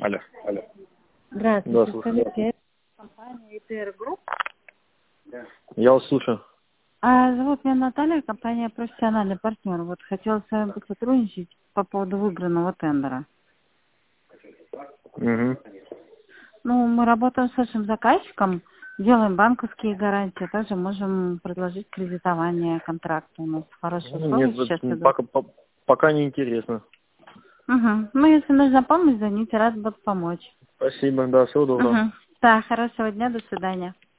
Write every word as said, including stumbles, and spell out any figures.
Алло. Алло. Да, Здравствуйте, слушаю. скажите, это компания ИТР Групп? Я вас слушаю. А, зовут меня Наталья, компания «Профессиональный партнер». Вот хотела с вами посотрудничать по поводу выигранного тендера. Угу. Ну, мы работаем с вашим заказчиком, делаем банковские гарантии, также можем предложить кредитование контракта. У нас хорошие условия Нет, сейчас вот идут. пока, по- пока не интересно. Угу. Ну, если нужна помощь, звоните, рад буду помочь. Спасибо, да, всего доброго. Угу. Да, хорошего дня, до свидания.